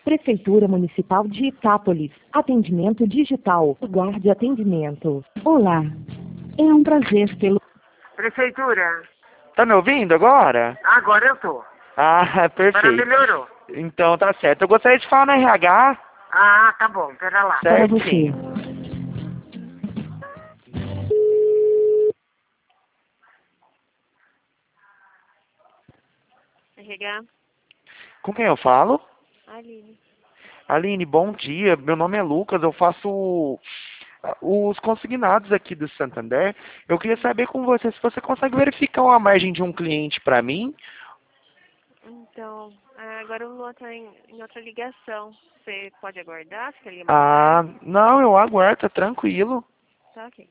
Prefeitura Municipal de Itápolis. Atendimento digital. Guarde atendimento. Olá. É um prazer tê-lo. Prefeitura. Tá me ouvindo agora? Agora eu tô. Ah, Agora perfeito. melhorou. Então tá certo. Eu gostaria de falar no RH. Ah, tá bom. Pera lá. Para Certo, você. sim. RH, Com quem eu falo? Aline. Aline, bom dia. Meu nome é Lucas. Eu faço os consignados aqui do Santander. Eu queria saber com você se você consegue verificar uma margem de um cliente para mim. Então, agora o Luan está em outra ligação. Você pode aguardar? Você quer ligar mais Ah, tarde? não, eu aguardo, tá tranquilo. Tá, ok.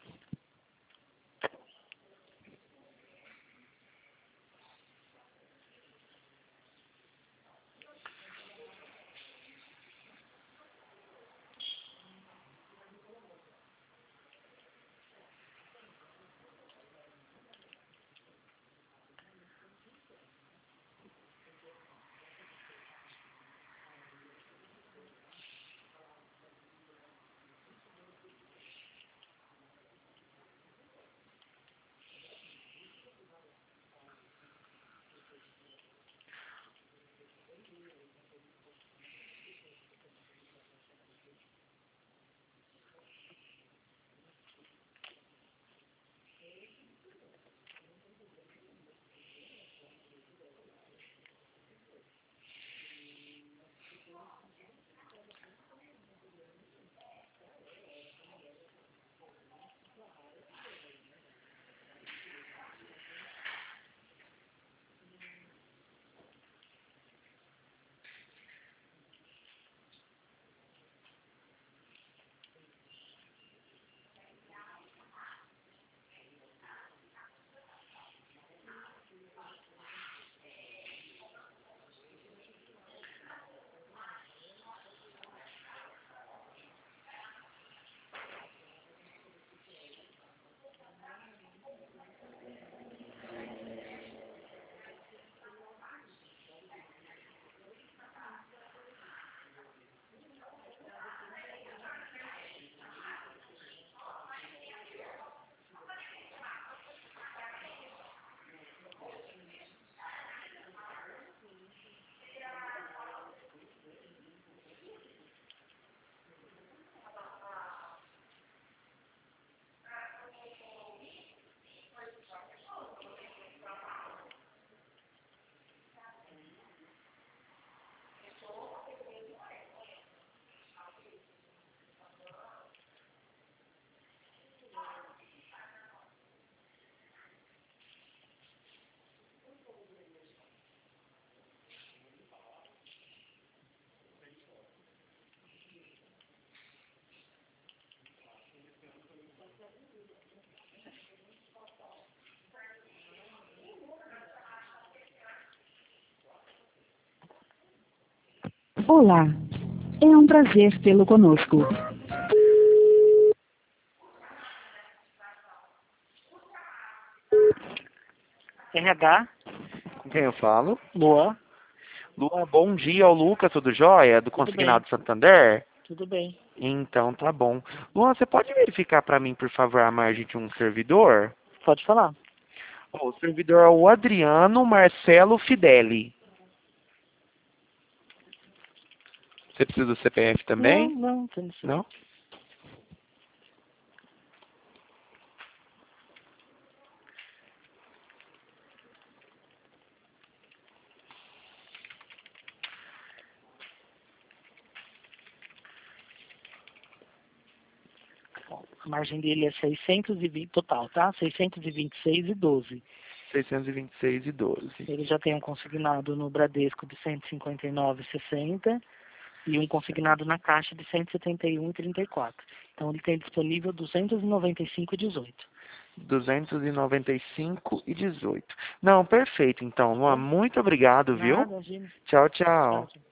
Olá. É um prazer tê-lo conosco. RH. Com quem eu falo? Luan. Luan, bom dia, o Lucas, tudo jóia? Do Tudo Consignado bem. Santander? Tudo bem. Então tá bom. Luan, você pode verificar para mim, por favor, a margem de um servidor? Pode falar. O servidor é o Adriano Marcelo Fideli. Você precisa do CPF também? Não, tem necessidade. Não? A margem dele é 620 total, tá? 626,12. 626,12. Ele já tem um consignado no Bradesco de 159,60 e um consignado na Caixa de 171,34. Então ele tem disponível 295,18. 295,18. Não, perfeito. Então, Luan, muito obrigado, viu? Nada, imagina. Tchau, Tchau, tchau. tchau.